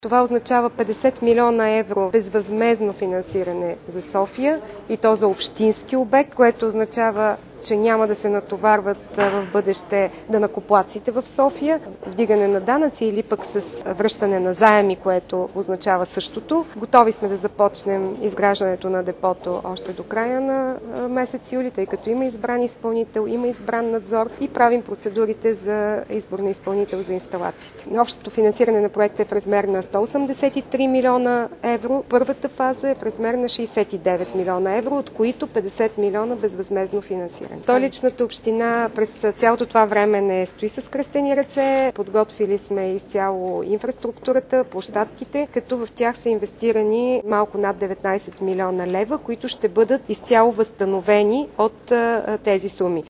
Това означава 50 милиона евро безвъзмездно финансиране за София и то за общински обект, което означава, че няма да се натоварват в бъдеще данъкоплатците в София, вдигане на данъци или пък с връщане на заеми, което означава същото. Готови сме да започнем изграждането на депото още до края на месец юли, тъй като има избран изпълнител, има избран надзор и правим процедурите за избор на изпълнител за инсталациите. Общото финансиране на проекта е в размер на 183 милиона евро. Първата фаза е в размер на 69 милиона евро, от които 50 милиона безвъзмездно финансиране. Столичната община през цялото това време не стои с кръстени ръце. Подготвили сме изцяло инфраструктурата, площадките, като в тях са инвестирани малко над 19 милиона лева, които ще бъдат изцяло възстановени от тези суми.